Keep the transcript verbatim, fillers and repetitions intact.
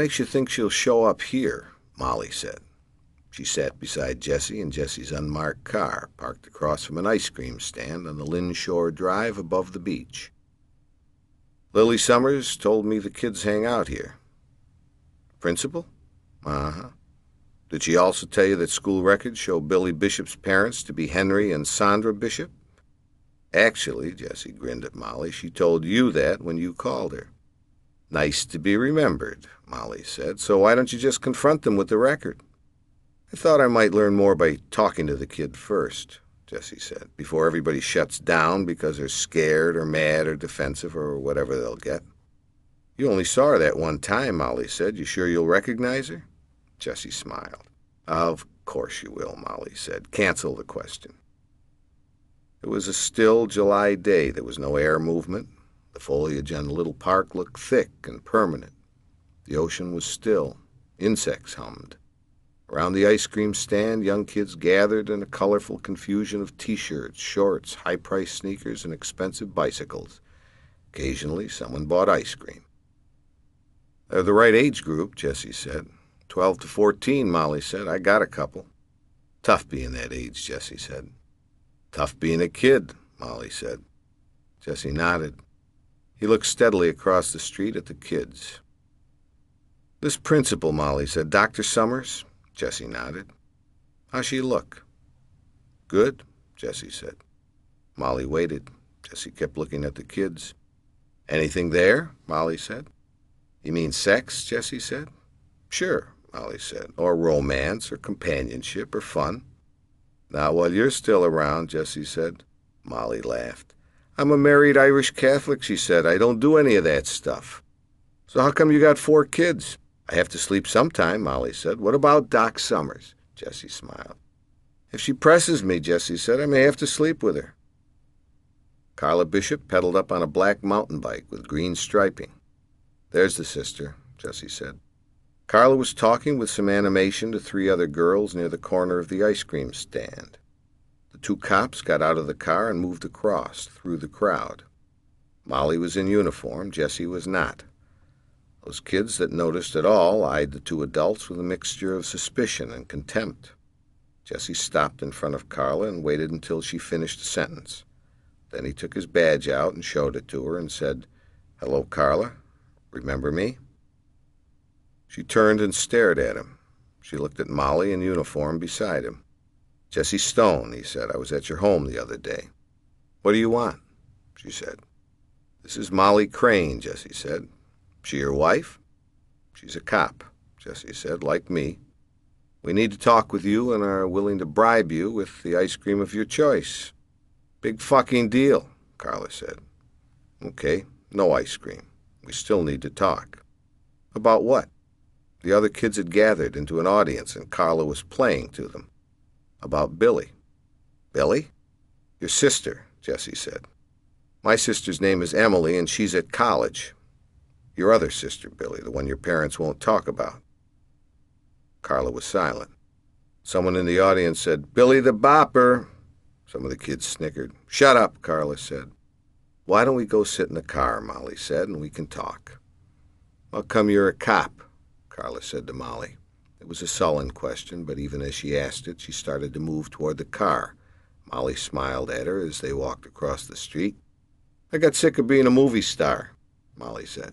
makes you think she'll show up here?" Molly said. She sat beside Jessie in Jessie's unmarked car, parked across from an ice cream stand on the Lynn Shore Drive above the beach. "Lily Summers told me the kids hang out here." "Principal?" "Uh-huh. Did she also tell you that school records show Billy Bishop's parents to be Henry and Sandra Bishop?" "Actually," Jessie grinned at Molly, "she told you that when you called her." "Nice to be remembered," Molly said. "So why don't you just confront them with the record?" "I thought I might learn more by talking to the kid first," Jessie said, "before everybody shuts down because they're scared or mad or defensive or whatever they'll get." "You only saw her that one time," Molly said. "You sure you'll recognize her?" Jessie smiled. "Of course you will," Molly said. "Cancel the question." It was a still July day. There was no air movement. The foliage on the little park looked thick and permanent. The ocean was still. Insects hummed. Around the ice cream stand, young kids gathered in a colorful confusion of T-shirts, shorts, high-priced sneakers, and expensive bicycles. Occasionally, someone bought ice cream. "They're the right age group," Jessie said. Twelve to fourteen, Molly said. "I got a couple." "Tough being that age," Jessie said. "Tough being a kid," Molly said. Jessie nodded. He looked steadily across the street at the kids. "This principal," Molly said. "Doctor Summers?" Jessie nodded. "How's she look?" "Good," Jessie said. Molly waited. Jessie kept looking at the kids. "Anything there?" Molly said. "You mean sex?" Jessie said. "Sure," Molly said. "Or romance, or companionship, or fun." "Not while you're still around," Jessie said. Molly laughed. "I'm a married Irish Catholic," she said. "I don't do any of that stuff." "So how come you got four kids?" "I have to sleep sometime," Molly said. "What about Doc Summers?" Jessie smiled. "If she presses me," Jessie said, "I may have to sleep with her." Carla Bishop pedaled up on a black mountain bike with green striping. "There's the sister," Jessie said. Carla was talking with some animation to three other girls near the corner of the ice cream stand. The two cops got out of the car and moved across, through the crowd. Molly was in uniform, Jessie was not. Those kids that noticed at all eyed the two adults with a mixture of suspicion and contempt. Jessie stopped in front of Carla and waited until she finished a sentence. Then he took his badge out and showed it to her and said, "Hello, Carla. Remember me?" She turned and stared at him. She looked at Molly in uniform beside him. "Jessie Stone," he said. "I was at your home the other day." "What do you want?" she said. "This is Molly Crane," Jessie said. "She your wife?" "She's a cop," Jessie said, "like me. We need to talk with you and are willing to bribe you with the ice cream of your choice." "Big fucking deal," Carla said. "Okay, no ice cream. We still need to talk." "About what?" The other kids had gathered into an audience, and Carla was playing to them. "About Billy." "Billy?" "Your sister," Jessie said. "My sister's name is Emily, and she's at college. Your other sister, Billy, the one your parents won't talk about." Carla was silent. Someone in the audience said, "Billy the Bopper." Some of the kids snickered. "Shut up," Carla said. "Why don't we go sit in the car," Molly said, "and we can talk." "How come you're a cop?" Carla said to Molly. It was a sullen question, but even as she asked it, she started to move toward the car. Molly smiled at her as they walked across the street. "I got sick of being a movie star," Molly said.